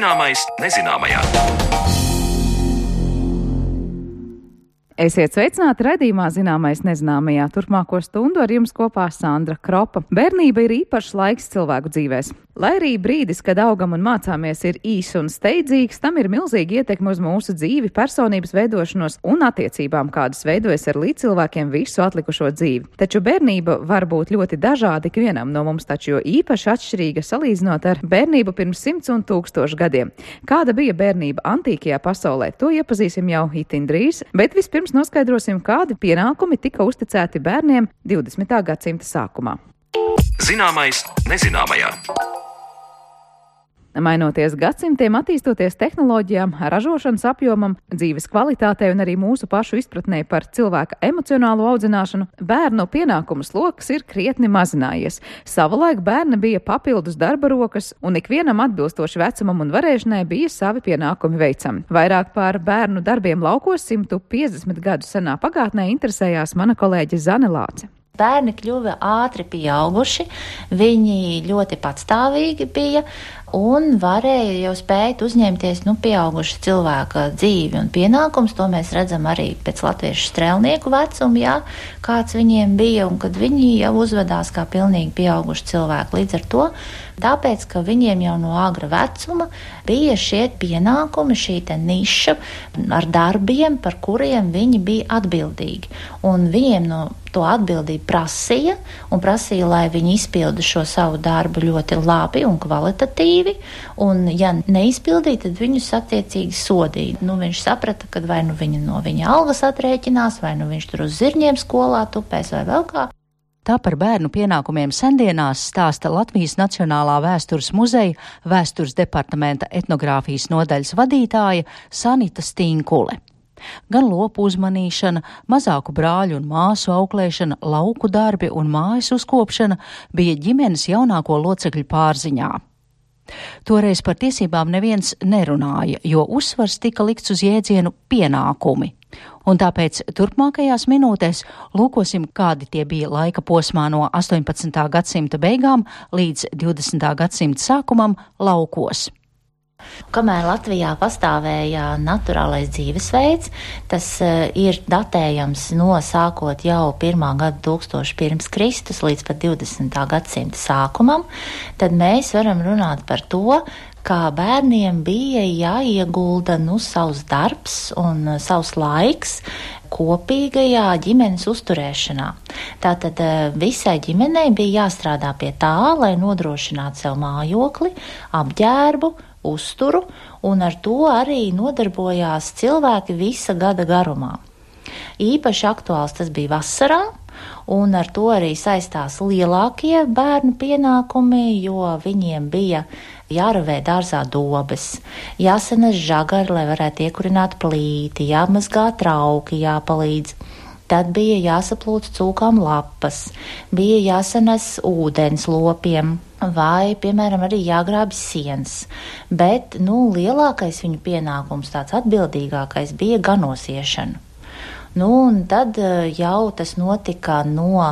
Zināmais nezināmajā. Esiet sveicināti raidījumā Zināmais nezināmajā. Turpmāko stundu ar jums kopā Sandra Kropa. Bērnība ir īpašs laiks cilvēku dzīvēs. Lai arī brīdis, kad augam un mācāmies, ir īs un steidzīgs, tam ir milzīga ietekme uz mūsu dzīvi, personības veidošanos un attiecībām, kādas veidojas ar līdzcilvēkiem visu atlikušo dzīvi. Taču bērnība var būt ļoti dažāda ikvienam no mums, taču jo īpaši atšķirīga salīdzinot ar bērnību pirms 100 un 1000 gadiem. Kāda bija bērnība antīkajā pasaulē, to iepazīsim jau itin drīz, bet vispirms noskaidrosim, kādi pienākumi tika uzticēti bērniem 20. gadsimta sākumā. Zināmais nezināmajā. Mainoties gadsimtiem, attīstoties tehnoloģijām, ražošanas apjomam, dzīves kvalitātei un arī mūsu pašu izpratnē par cilvēka emocionālo audzināšanu, bērnu pienākumu sloks ir krietni mazinājies. Savulaik bērni bija papildus darba rokas, un ikvienam atbilstoši vecumam un varēšanai bija savi pienākumi veicami. Vairāk par bērnu darbiem laukos 150 gadu senā pagātnē interesējās mana kolēģe Zane Lāce. Bērni kļuva ātri pieauguši, viņi ļoti patstāvīgi bija un varēja jau spēt uzņemties pieauguša cilvēka dzīvi un pienākums. To mēs redzam arī pēc latviešu strēlnieku vecuma, kāds viņiem bija un kad viņi jau uzvedās kā pilnīgi pieauguši cilvēki. Līdz ar to, tāpēc, ka viņiem jau no agra vecuma bija šie pienākumi, šī niša ar darbiem, par kuriem viņi bija atbildīgi. Un viņiem no to atbildību prasīja, lai viņi izpilda šo savu darbu ļoti labi un kvalitatīvi, un ja neizpildīja, tad viņus attiecīgi sodīja. Viņš saprata, ka vai viņi no viņa algas atrēķinās, vai viņš tur uz zirņiem skolā tupēs vai vēl kā. Tā par bērnu pienākumiem sendienās stāsta Latvijas Nacionālā vēstures muzeja vēstures departamenta etnogrāfijas nodaļas vadītāja Sanita Stinkule. Gan lopu uzmanīšana, mazāku brāļu un māsu auklēšana, lauku darbi un mājas uzkopšana bija ģimenes jaunāko locekļu pārziņā. Toreiz par tiesībām neviens nerunāja, jo uzsvars tika likts uz jēdzienu pienākumi. Un tāpēc turpmākajās minūtēs lūkosim, kādi tie bija laika posmā no 18. gadsimta beigām līdz 20. gadsimta sākumam laukos. Kamēr Latvijā pastāvēja naturālais dzīvesveids, tas ir datējams no sākot jau 1. gada 1000 pirms Kristus līdz pat 20. gadsimta sākumam, tad mēs varam runāt par to, kā bērniem bija jāiegulda savs darbs un savs laiks kopīgajā ģimenes uzturēšanā. Tātad visai ģimenei bija jāstrādā pie tā, lai nodrošinātu sev mājokli, apģērbu, uzturu, un ar to arī nodarbojās cilvēki visa gada garumā. Īpaši aktuāls tas bija vasarā, un ar to arī saistās lielākie bērnu pienākumi, jo viņiem bija jāravē dārzā dobes, jāsanes žagari, lai varētu iekurināt plīti, jāmazgā trauki, jāpalīdz. Tad bija jāsaplūc cūkām lapas, bija jāsanes ūdens lopiem, vai, piemēram, arī jāgrābj sienas. Bet, lielākais viņu pienākums, tāds atbildīgākais, bija ganosiešana. Un tad jau tas notika no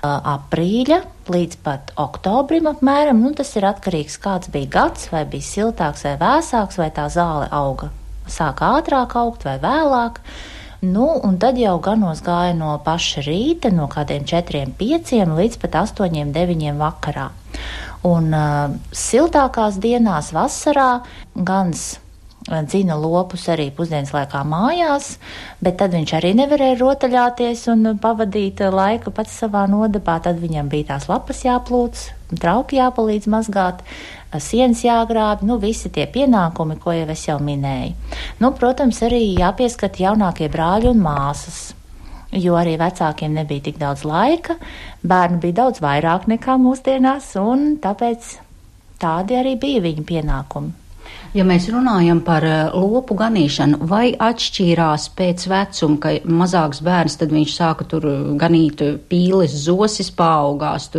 aprīļa līdz pat oktobrim apmēram. Tas ir atkarīgs, kāds bija gads, vai bija siltāks vai vēsāks, vai tā zāle auga. Sāka ātrāk augt vai vēlāk. Un tad jau ganos gāja no paša rīta, no kādiem 4-5 līdz pat 8-9 vakarā. Un siltākās dienās vasarā gans dzina lopus arī pusdienas laikā mājās, bet tad viņš arī nevarēja rotaļāties un pavadīt laiku pats savā nodabā. Tad viņam bija tās lapas jāplūc, trauki jāpalīdz mazgāt, sienas jāgrāb, visi tie pienākumi, ko jau es jau minēju. Protams, arī jāpieskat jaunākie brāļi un māsas, jo arī vecākiem nebija tik daudz laika, bērnu bija daudz vairāk nekā mūsdienās, un tāpēc tādi arī bija viņa pienākumi. Ja mēs runājam par lopu ganīšanu, vai atšķīrās pēc vecuma, ka mazāks bērns, tad viņš sāka tur ganīt pīles, zosis, paaugās tur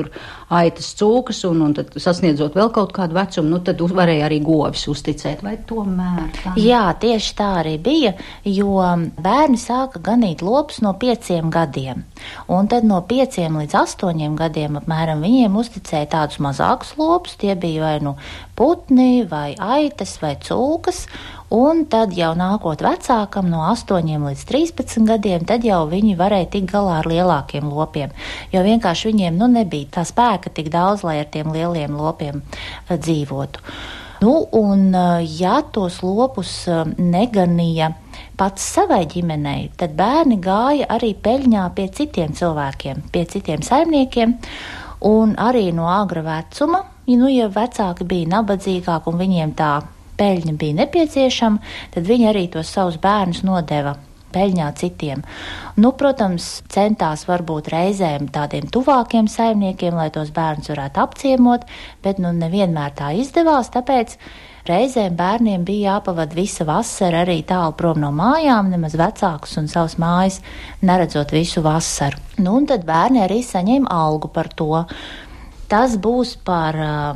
aitas, cūkas, un tad sasniedzot vēl kaut kādu vecumu, nu tad varēja arī govis uzticēt, vai tomēr? Jā, tieši tā arī bija, jo bērni sāka ganīt lopus no 5 gadiem, un tad no 5 līdz 8 gadiem apmēram viņiem uzticēja tādus mazākus lopus, tie bija vai nu putni, vai aitas, vai cūkas, un tad jau nākot vecākam no 8 līdz 13 gadiem, tad jau viņi varēja tikt galā ar lielākiem lopiem, jo vienkārši viņiem nebija tā spēka tik daudz, lai ar tiem lieliem lopiem dzīvotu. Nu, un ja tos lopus neganīja pats savai ģimenei, tad bērni gāja arī peļņā pie citiem cilvēkiem, pie citiem saimniekiem, un arī no agra vecuma, ja vecāki bija nabadzīgāki un viņiem tā peļņa bija nepieciešama, tad viņi arī tos savus bērnus nodeva peļņā citiem. Nu, protams, centās varbūt reizēm tādiem tuvākiem saimniekiem, lai tos bērnus varētu apciemot, bet nevienmēr tā izdevās, tāpēc reizēm bērniem bija jāpavada visa vasara arī tālu prom no mājām, nemaz vecākus un savas mājas neredzot visu vasaru. Nu, un tad bērni arī saņēma algu par to. Tas būs par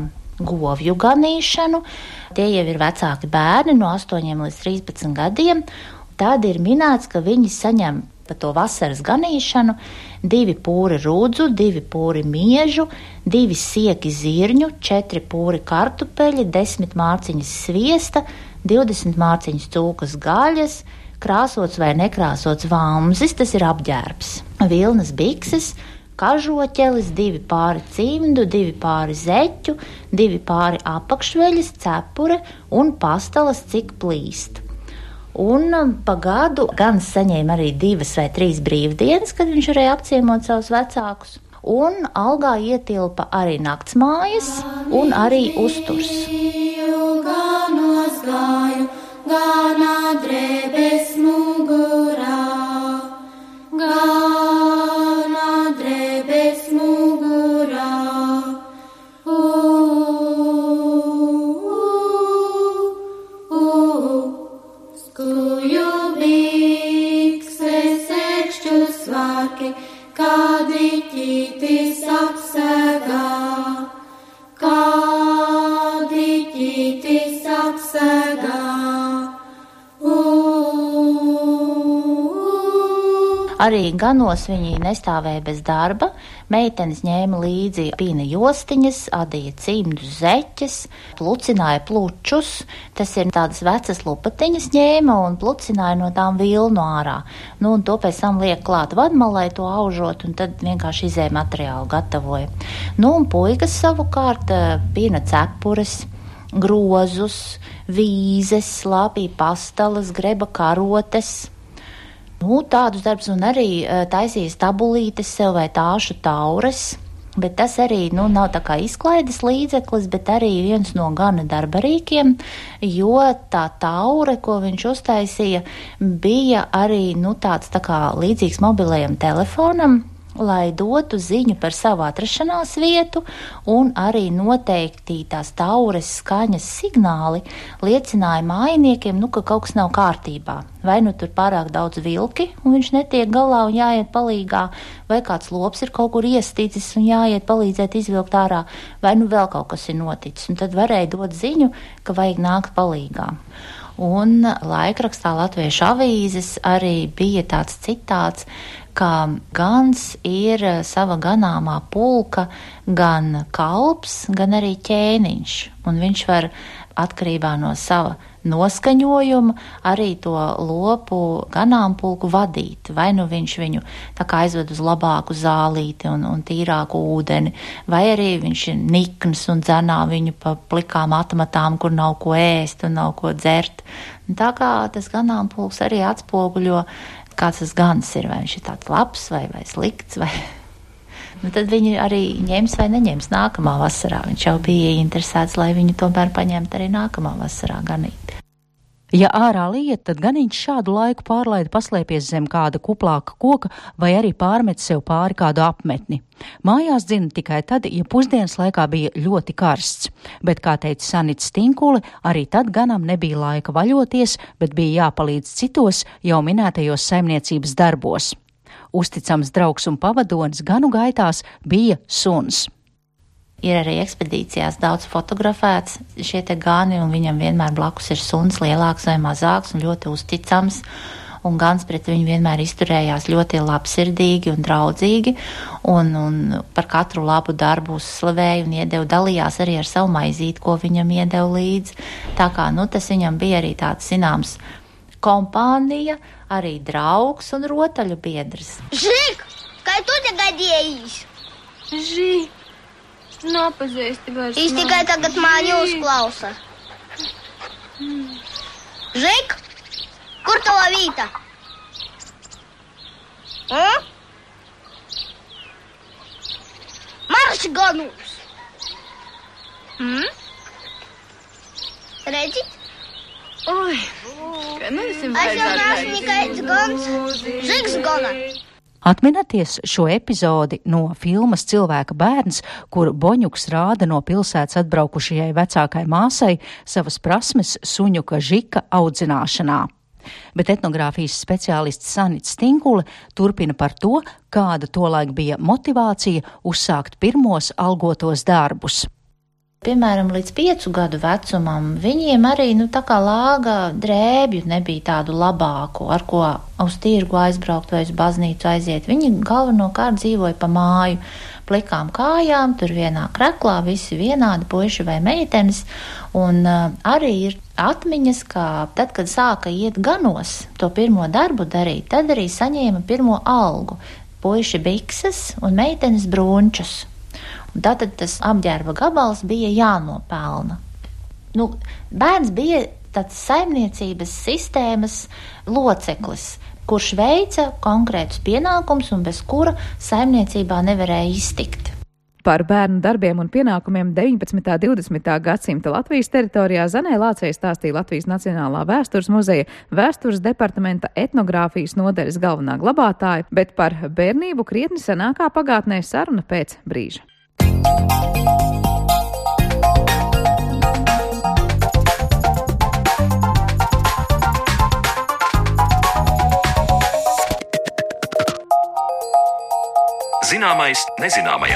govju ganīšanu. Tie jau ir vecāki bērni no 8 līdz 13 gadiem. Tad ir minēts, ka viņi saņem par to vasaras ganīšanu 2 pūri rudzu, 2 pūri miežu, 2 sieki zirņu, 4 pūri kartupeļi, 10 mārciņas sviesta, 20 mārciņas cūkas gaļas, krāsots vai nekrāsots vamzis, tas ir apģērbs, vilnas bikses, kažoķelis, 2 pāri cimdu, 2 pāri zeķu, 2 pāri apakšveļas, cepure un pastalas, cik plīst. Un pa gadu gan saņēma arī 2 vai 3 brīvdienas, kad viņš varēja apciemot savus vecākus. Un algā ietilpa arī naktsmājas un arī uzturs. Gana drebes mugurā, gana drebes mugurā. Skuju bikses, ekšķu svārki, kādi ķītis apsegā, kādi ķītis apsegā. Arī ganos viņi nestāvēja bez darba. Meitenes ņēma līdzi pīna jostiņas, adīja cimdus, zeķes, plucināja plučus. Tas ir tādas vecas lupatiņas ņēma un plucināja no tām vilnu ārā. Nu, un to pēc tam liek klāt vadmalai to aužot, un tad vienkārši izēja materiālu gatavoja. Nu, un puikas savukārt pīna cepures, grozus, vīzes, slāpīja pastalas, greba karotes. Nu, tādus darbus un arī taisīja stabulītes sev vai tāšu taures, bet tas arī nav tā kā izklaides līdzeklis, bet arī viens no gana darbarīkiem, jo tā taure, ko viņš uztaisīja, bija arī tāds tā kā līdzīgs mobilajam telefonam, lai dotu ziņu par savu atrašanās vietu, un arī noteikti tās taures skaņas signāli liecināja mājiniekiem, ka kaut kas nav kārtībā. Vai tur pārāk daudz vilki, un viņš netiek galā un jāiet palīgā, vai kāds lops ir kaut kur iestīcis un jāiet palīdzēt izvilkt ārā, vai vēl kaut kas ir noticis. Un tad varēja dot ziņu, ka vajag nākt palīgā. Un laikrakstā Latviešu avīzes arī bija tāds citāts, ka gans ir sava ganāmā pulka gan kalps, gan arī ķēniņš, un viņš var atkarībā no sava noskaņojuma arī to lopu ganāmpulku vadīt. Vai viņš viņu tā kā aizved uz labāku zālīti un tīrāku ūdeni, vai arī viņš ir nikns un dzenā viņu pa plikām atmatām, kur nav ko ēst un nav ko dzert. Un tā kā tas ganāmpulks arī atspoguļo, kāds tas gans ir, vai viņš ir tāds labs vai slikts, vai... tad viņi arī ņems vai neņems nākamā vasarā. Viņš jau bija interesēts, lai viņu tomēr paņemt arī nākamā vasarā ganīt. Ja ārā liet, tad ganiņš šādu laiku pārlaida paslēpies zem kāda kuplāka koka vai arī pārmet sev pāri kādu apmetni. Mājās dzina tikai tad, ja pusdienas laikā bija ļoti karsts, bet, kā teica Sanita Stinkule, arī tad ganam nebija laika vaļoties, bet bija jāpalīdz citos jau minētajos saimniecības darbos. Uzticams draugs un pavadonis ganu gaitās bija suns. ir arī ekspedīcijās daudz fotografēts šie te gani, un viņam vienmēr blakus ir suns lielāks vai mazāks un ļoti uzticams, un gans pret viņu vienmēr izturējās ļoti labsirdīgi un draudzīgi, un par katru labu darbu uzslavēja un iedeva, dalījās arī ar savu maizīti, ko viņam iedeva līdzi. Tā kā, tas viņam bija arī tāds, zināms, kompānija, arī draugs un rotaļu biedrs. Žik, kā tu tagad ieīs? Žik. Napazīsti vairs. Viņš tikai tagad mani uzklausa. Žik, kur tava vīta? Marš ganus. Redzi? Oi, ka nesim Es jau neesmu nekāds gans. Žiks gana. Atminaties šo epizodi no filmas Cilvēka bērns, kur Boņuks rāda no pilsētas atbraukušajai vecākai māsai savas prasmes suņuka Žika audzināšanā. Bet etnogrāfijas speciālists Sanita Stinkule turpina par to, kāda tolaik bija motivācija uzsākt pirmos algotos darbus. Piemēram, līdz 5 gadu vecumam viņiem arī, tā kā lāga drēbju nebija tādu labāku, ar ko uz tirgu aizbraukt vai uz baznīcu aiziet. Viņi galvenokārt dzīvoja pa māju, plikām kājām, tur vienā kreklā, visi vienādi, puiši vai meitenes, un arī ir atmiņas, ka tad, kad sāka iet ganos to pirmo darbu darīt, tad arī saņēma pirmo algu, puiši bikses un meitenes brunčus. Un tātad tas apģērba gabals bija jānopelna. Bērns bija tāds saimniecības sistēmas loceklis, kurš veica konkrētus pienākumus un bez kura saimniecībā nevarēja iztikt. Par bērnu darbiem un pienākumiem 19. un 20. gadsimta Latvijas teritorijā Zanē Lācei stāstīja Latvijas Nacionālā vēstures muzeja vēstures departamenta etnogrāfijas nodaļas galvenā glabātāja, bet par bērnību krietni senākā pagātnē saruna pēc brīža. Zināmais nezināmajā.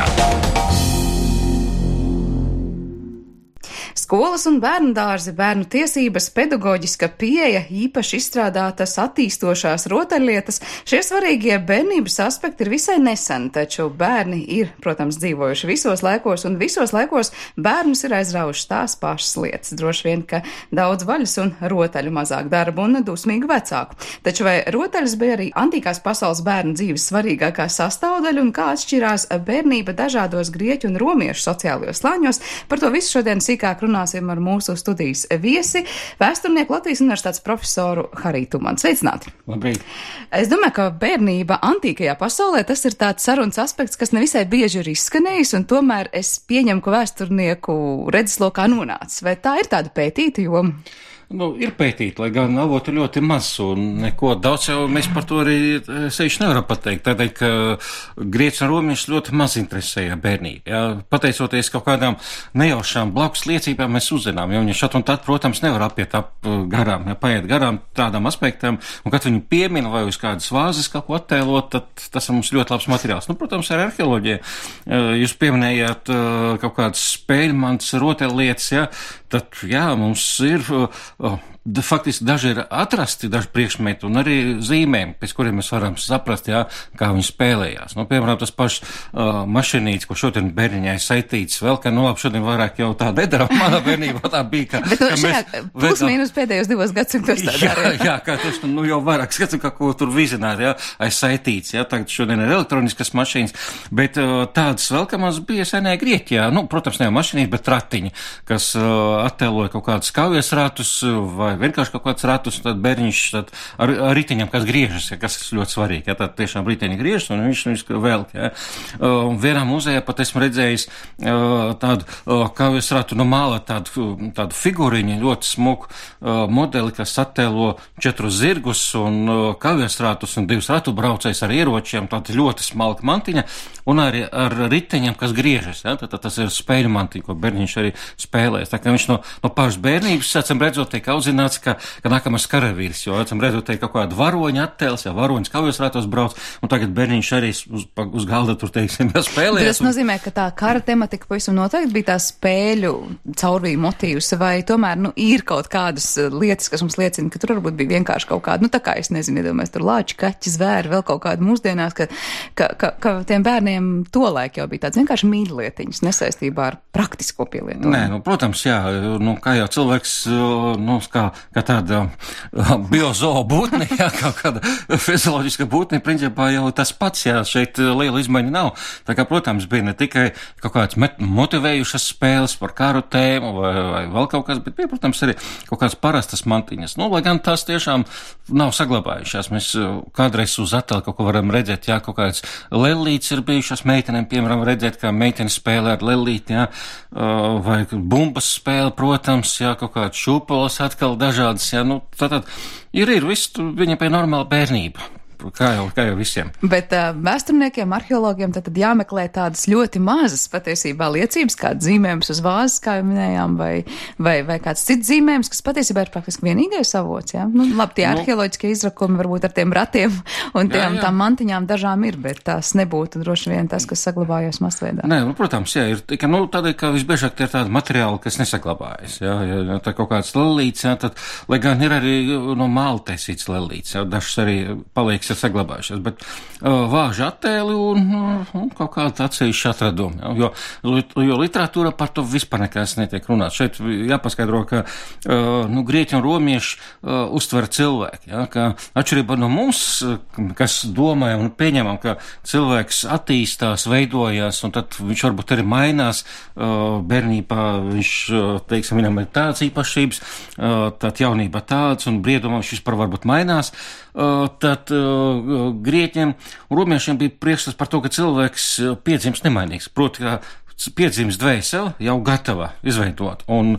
Skolas un bērnu dārzi, bērnu tiesības, pedagoģiska pieeja, īpaši izstrādātas attīstošās rotaļlietas. Šie svarīgie bērnības aspekti ir visai neseni, taču bērni ir, protams, dzīvojuši visos laikos, un visos laikos bērnus ir aizraujuši tās pašas lietas. Droši vien, ka daudz vaļas un rotaļu, mazāk darba un dusmīgu vecāku. Taču vai rotaļas bija arī antīkās pasaules bērnu dzīves svarīgākā sastāvdaļa, un kā atšķirās bērnība dažādos grieķu un romiešu sociālajos slāņos? Par to visu šodien sīkāk runāsim ar mūsu studijas viesi, vēsturnieku Latvijas Universitātes profesoru Hariju Tumanu. Sveicināti! Labrīt! Es domāju, ka bērnība antīkajā pasaulē tas ir tāds sarunas aspekts, kas nevisai bieži ir izskanējis, un tomēr es pieņemu, ka vēsturnieku redzeslokā nonācis. Vai tā ir tāda pētīta joma? Ir pētīt, lai gan avotu ļoti maz, un neko daudz jau mēs par to arī sevišķi nevaram pateikt, tādēļ, ka grieķis un romieši ļoti maz interesēja bērnību. Ja, pateicoties kaut kādām nejaušām blakus liecībām, mēs uzzinām, jo viņi šat un tad, protams, nevar apiet garām, ja paiet garām tādām aspektām, un kad viņi piemina vai uz kādas vāzes kaut ko attēlot, tad tas ir mums ļoti labs materiāls. Protams, ar arheoloģiju. Jūs pieminējāt kaut kādas spēļmants, rotaļlietas, ja, tad, jā, mums ir faktiski daži ir atrasti, daži priekšmeti un arī zīmēm, pēc kuriem mēs varam saprast, jā, kā viņi spēlējās. Piemēram, tas pašs mašinīts, ko šodien bērniņai saitīts, vēl, ka, labi, šodien vairāk jau tā nedara, manā bērnībā tā bija, ka... Bet šajā plus mīnus pēdējos 2 gadsimtos tā dara. Jā, kā tas, jau vairāk skatām, kā ko tur vizināt, jā, aiz saitīts, jā, tagad šodien ir elektroniskas mašīnas, bet tādas vēl, ka mums bija senē Grieķijā, protams, ne mašīnīt, bet ratiņi, kas attēloja kaut kādus kaujas ratus vai vienkārši kaut kāds ratus, tad bērniņš tad ar riteņiem, kas griežas, ja, kas ir ļoti svarīgi, ja, tad tiešām riteņi griežas un viņš velk, ja. Vienā muzejā pat esmu redzējis tādu kaujas ratu no māla, tādu figūriņu, ļoti smuku modeli, kas attēlo 4 zirgus un kaujas ratus un 2 ratu braucējus ar ieročiem, tāda ļoti smalka mantiņa un arī ar riteņiem, kas griežas, ja, tad tas ir spēļu mantiņa, ko bērniņš arī spēlēs. Tā kā viņš no pašas bērnības, acīm redzot, tiek audzināts tāds, ka nākamais karavīrs, jo esam redzot, te kaut kādu varoņu attēls, ja varoņas kaujos rātos brauc, un tagad bērniņš arī uz galda tur, teiksim, spēlējas. Tas nozīmē, ka tā kara tematika pavisam noteikti bija tā spēļu caurvīju motīvs, vai tomēr, ir kaut kādas lietas, kas mums liecina, ka tur varbūt bija vienkārši kaut kāda, tā kā es nezinu, iedomājies, tur lāči, kaķi, zvēri, vēl kaut kāda mūsdienās, ka tiem bērniem tolaik jau bija tāds vienkārši mīļlietiņas nesaistībā ar praktisko pielietojumu. Nē, protams, jā, kā jau cilvēks, kā tāda biozoo būtne, jā, kaut kāda fizioloģiska būtne, principā jau tas pats, jā, šeit liela izmaiņa nav. Tā kā, protams, bija ne tikai kaut kāds motivējušas spēles par karu tēmu vai vēl kaut kas, bet bija, protams, arī kaut kāds parastas mantiņas. Lai gan tās tiešām nav saglabājušās. Mēs kādreiz uz attēlu kaut ko varam redzēt, jā, kaut kāds lellītes ir bijušas meitenēm, piemēram, redzēt, kā meitene spēlē ar lellīti, jā, vai bumbas spēle, protams, jā, kaut kāds šūpolas atkal dažādas, jā, tātad ir viss, viņam pie normāla bērnība. Kā jau visiem. Bet vēsturniekiem, arheologiem tad jāmeklē tādas ļoti mazas patiesībā liecības, kā zīmējums uz vāzes, kā jau minējām, vai kāds cits zīmējums, kas patiesībā ir praktiski vienīgais avots, jā? Labi, tie arheoloģiskie izrakumi varbūt ar tiem ratiem un tām mantiņām dažām ir, bet tās nebūtu droši vien tas, kas saglabājās masveidā. Nē, protams, jā, ir tikai, tādēļ, ka visbiežāk tie ir tādi materiāli, kas nesaglabājas, jā, tā kaut kāds lellīts, jā, tad, lai gan ir arī māla taisīts lellīts, jā, dažs arī paliek ir saglabājušies, bet vāži attēli un kaut kāda atsevišķa atradumi, jo literatūra par to vispār nekas netiek runāts. Šeit jāpaskaidro, ka grieķi un romieši uztver cilvēki, ja, ka atšķirībā no mums, kas domājam un pieņemam, ka cilvēks attīstās, veidojās, un tad viņš varbūt arī mainās bērnībā, viņš, teiksim, viņam ir tādas īpašības, tad jaunībā tāds, un briedumā viņš vispār varbūt mainās, tad grieķiem un romiešiem bija priekšstats par to, ka cilvēks piedzimst nemainīgs. Proti, ka piedzimst dvēseli jau gatava izveidot, un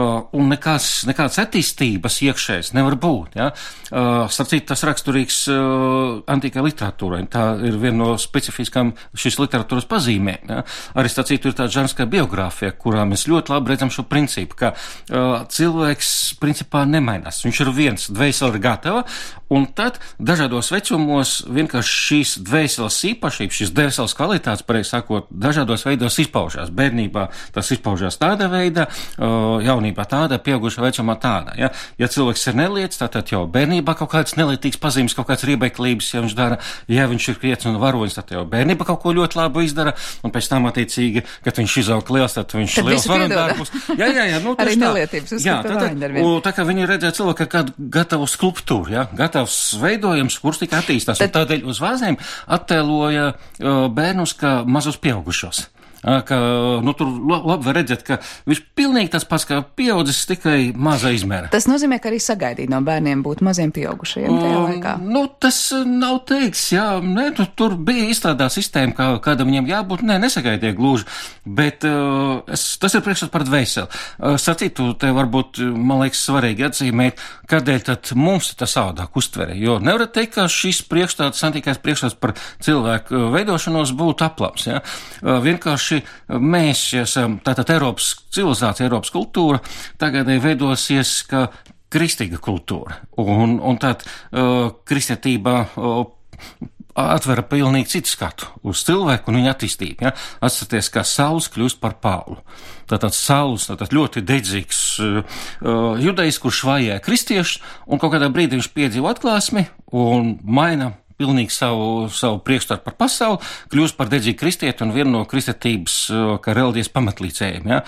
nekāds attīstības iekšējs nevar būt, ja. Starp citu, tas raksturīgs antīkai literatūrai, tā ir viena no specifiskām šīs literatūras pazīmēm, ja. Arī starp citu ir tāda žanrs kā biogrāfija, kurā mēs ļoti labi redzam šo principu, ka cilvēks principā nemainās, viņš ir viens, dvēseli ir gatava, un tad dažādos vecumos vienkārši šīs dvēseles īpašības, šīs dvēseles kvalitātes, pareizi sakot, dažādos veidos izpaužās. Bērnībā tas izpaužās tāda veida, jaunībā tāda, pieaugušā vecumā tāda. Ja cilvēks ir neliets, tātad jau bērnībā kaut kāds nelietīgs pazīmes, kaut kāds riebeklības, ja viņš dara, ja viņš ir krietns un varonis, tad jau bērnībā kaut ko ļoti labu izdara, un pēc tam attiecīgi, kad viņš izaug liels, tad viņš liels varoņdarbus. Jā, arī nelietības uzskata varoņdarbiem. Tā kā viņi redzēja cilvēku kā kādu gatavu skulptūru, ja, gatavs veidojums, kurš tikai attīstās, un tādēļ uz vāzēm attēloja bērnus kā mazus pieaugušos. Ka, tur labi var redzēt, ka viņš pilnīgi tas pats, kā pieaudzis, tikai maza izmēra. Tas nozīmē, ka arī sagaidīt no bērniem būt maziem pieaugušajiem tajā laikā. Tas nav teiks, jā, tur bija izstrādāta sistēma, kāda viņiem jābūt, nesagaidīja gluži, bet tas ir priekšstats par dvēseli. Sacītu, te varbūt, man liekas, svarīgi atzīmēt, kādēļ tad mums tas savādāk uztvere, jo nevar teikt, ka šis priekšstats, antīkais priekšstats par cilvēku veidošanos būtu aplams, jā. Vienkārši mēs esam, tātad Eiropas civilizācija, Eiropas kultūra, tagad veidosies kā kristīga kultūra. Un tad kristietība atvera pilnīgi citu skatu uz cilvēku un viņa attīstību. Ja? Atcerieties, kā Sauls kļūst par Pāvlu. Tātad Sauls, ļoti dedzīgs judejs, kurš vajāja kristiešus, un kaut kādā brīdī viņš piedzīvo atklāsmi un maina pilnīgi savu priekšstatu par pasauli, kļūst par dedzīgu kristieti un vienu no kristietības kā reliģijas pamatlīdzējiem. Ja?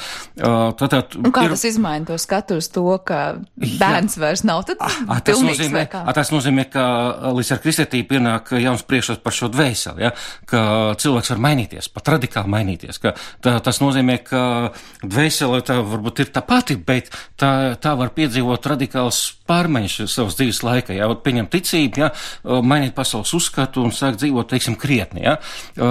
Kā tas izmaina to skatu uz to, ka bērns vairs nav tad pilnīgs vai kā? Tas nozīmē, ka līdz ar kristietību pienāk jauns priekšstats par šo dvēseli, ja? Ka cilvēks var mainīties, pat radikāli mainīties. Ka tas nozīmē, ka dvēsele tā varbūt ir tā pati, bet tā var piedzīvot radikāls pārmaiņas savas dzīves laikā. Ja? Pieņem ticību, ja? Mainīt pasauli pasaules uzskatu un sāk dzīvot, teiksim, krietni, ja?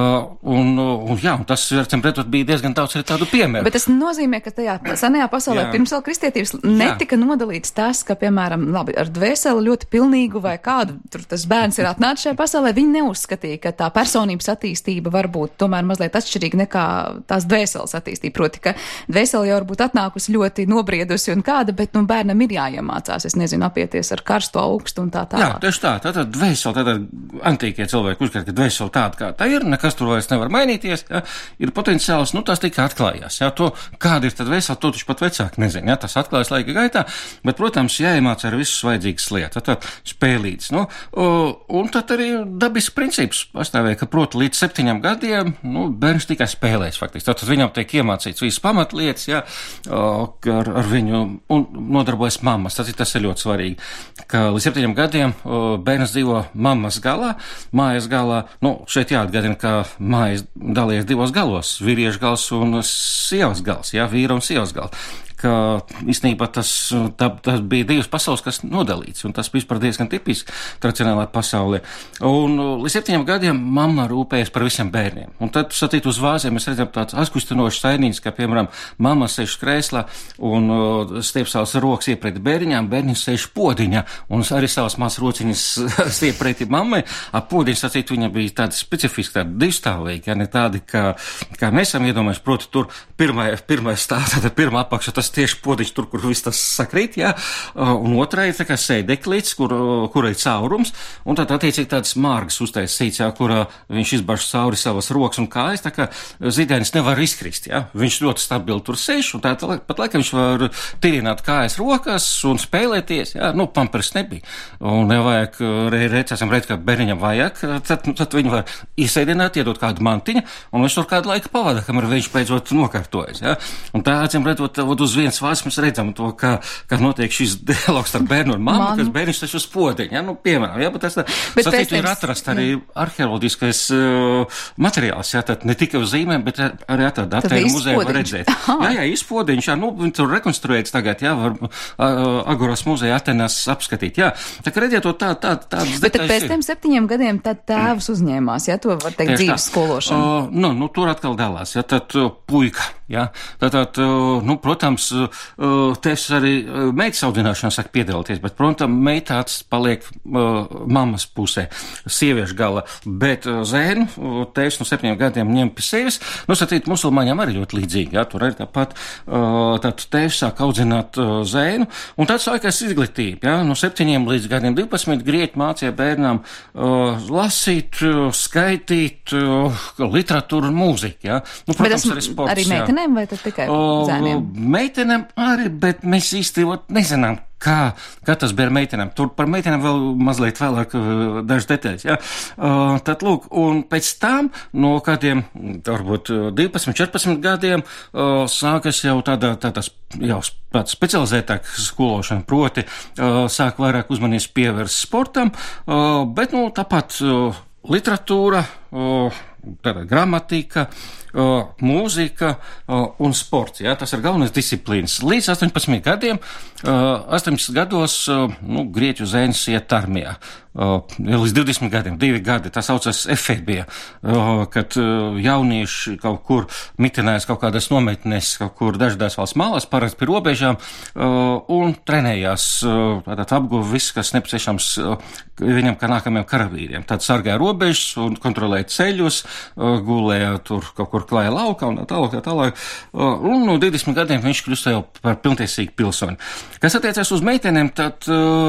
Un tas, redzam, bija diezgan daudz arī tādu piemēru. Bet tas nozīmē, ka tajā senajā pasaulē pirms vēl kristietības netika nodalīts tas, ka, piemēram, labi, ar dvēseli ļoti pilnīgu vai kādu, tur tas bērns ir atnācis šajā pasaulē, viņi neuzskatīja, ka tā personības attīstība var būt tomēr mazliet atšķirīga nekā tās dvēseles attīstība. Proti, ka dvēseli jau varbūt atnākusi ļoti nobriedusi un kāda, bet, bērnam ir jāiemācās, es nezinu, apieties ar karsto augstu un tā tālāk. Jā, tieši tā. Tātad dvēseli, tātad antīkie cilvēki uzskata, ka dvēseli tāda, kā tā ir, nekas tur vairs nevar mainīties, ja, ir potenciāls, tās tikai atklājās, ja, to, kāda ir tad dvēseli, to taču pat vecāki nezina, ja, tas atklājas laika gaitā, bet, protams, jāiemāc ar visus vajadzīgas lietas, tad spēlītas, un tad arī dabisks princips pastāvēja, ka, proti, līdz 7 gadiem, bērns tikai spēlēs, faktiski, tad viņam tiek iemācīts visas pamatlietas, ja, ar viņu, un nodarbojas mammas, tas ir ļoti svarīgi, ka līdz 7 gadiem bērns dzīvo mammas galā, mājas galā, šeit jāatgādina, ka mājas dalījies 2 galos, vīriešu gals un sievas gals, jā, vīra un sievas gals. Ka īstenībā tas bija 2 pasaules, kas nodalīts, un tas bija diezgan tipiski tradicionālā pasaulē. Un līdz 7 gadiem mamma rūpējas par visiem bērniem. Un tad, satīt uz vāzēm, mēs redzam tāds atkustinošs sainīgs, ka, piemēram, mamma sēž krēslā un stiep savas rokas iepret bērniņām, bērniņš sēž podiņā, un arī savas mās rociņas stiep preti mammai. Podiņš, satīt, viņa bija tāda specifiski, tāda divstāvīga, ja ne tādi, kā mēs esam iedomājuši, proti, tur pirmais stāv, tāda pirmā apakša, tas tieši podiņš tur, kur viss tas sakrīt, jā, un otrā ir tā kā sēdeklīts, kur ir caurums, un tad attiecīgi tāds mārgas uztaisīts, jā, kurā viņš izbarš cauri savas rokas un kājas, tā kā zidēnis nevar izkrist, jā, viņš ļoti stabili tur sēž, un pat laikam viņš var tirināt kājas rokas un spēlēties, jā, pampers nebija, un nevajag, esam redz, ka bērniņam vajag, tad viņi var iesēdināt, iedot kādu mantiņu, un viņš tur kādu laiku pavada, kamēr viņš beidzot nokārtojas, jā, un tā, acīm redzot, uz vienas vārds mēs redzam to, kā notiek šis dialogs ar bērnu un mammu, kas bērniņš taču uz podiņa, ja, piemēram, ja, bet tas sacītu ir atrast arī arheoloģiskais materiāls, ja, tad ne tikai uz zīmēm, bet arī attēlu muzeju var redzēt. Jā, izpodiņš, jā, viņi tur rekonstruēts tagad, jā, var Agoras muzeja Atenās apskatīt, jā. Tā kā redziet to tādas detaļas. Bet tad pēc tiem 7 gadiem tad tēvs uzņēmās, ja, to var teikt dzīves skološanu. Tur atkal dalās, ja, tad puika, ja, tad, protams, tēvs arī meitas audzināšanā saka piedalīties, bet, protams, meitāts paliek mammas pusē, sieviešu gala, bet zēnu tēvs no 7 gadiem ņem pie sevis, satīt, musulmaņiem arī ļoti līdzīgi, jā, tur arī tāpat, tad tēvs sāk audzināt zēnu, un tad sākās izglītība, jā, no 7 līdz gadiem 12 grieķi mācīja bērnām lasīt, skaitīt, literatūru un mūziku, jā. Protams, arī sports, arī meitenēm vai tad tikai zēniem? Meitenēm arī, bet mēs īsti nezinām, kā tas bija ar meitenēm. Tur par meitenēm vēl mazliet vēlāk dažas detaļas, jā. Tad, lūk, un pēc tam, no kādiem, varbūt 12, 14 gadiem, sākas jau tāda specializētāka skološana, proti, sāk vairāk uzmanības pievērst sportam, bet, tāpat literatūra, tāda gramatika, mūzika un sports. Jā, tas ir galvenais disciplīnas. Līdz 18 gadiem, 18 gados, grieķu zēns iet armijā. Līdz 20 gadiem, 2 gadi, tas saucas efebija, kad jaunieši kaut kur mitinējas kaut kādās nometnēs, kaut kur dažādās valsts malās, parasti pie robežām, un trenējās, tātad apguva viss, kas nepieciešams viņam kā nākamajiem karavīriem. Tad sargāja robežas un kontrolēja ceļus, gulēja tur kaut kur klāja laukā un tālāk. Un no 20 gadiem viņš kļūst jau par pilntiesīgu pilsoni. Kas attiecās uz meitenēm, tad,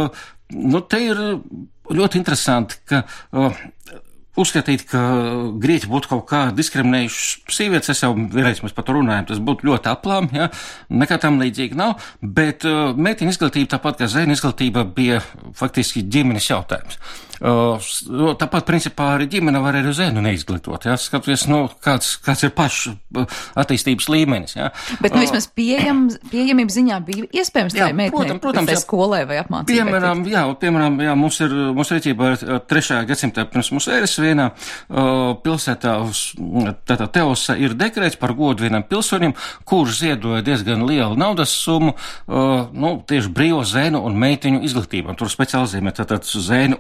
te ir ļoti interesanti, ka uzskatīt, ka grieķi būtu kaut kā diskriminējuši sievietes, es jau vienreiz mēs par to runājam, tas būtu ļoti aplām, ja, nekā tam līdzīgi nav, bet meiteņu izglītība, tāpat kā zēnu izglītība, bija faktiski ģimenes jautājums. Tāpat, principā, arī ģimene var arī zēnu neizglītot, ja, skatoties, kāds ir pašu attīstības līmenis, ja. Bet, vismaz pieejamība ziņā bija iespējams tai meitenei, vai skolē vai apmācībai. Piemēram, mums ir rīcībā 3. gadsimtā pirms mūsu ēras vienā pilsētā, tātad Teosa ir dekrēts par godu vienam pilsonim, kurš ziedoja diezgan lielu naudas summu, tieši brīvo zēnu un meiteņu izglītībām. Tur specializējumi tātad zēnu un meiteņu.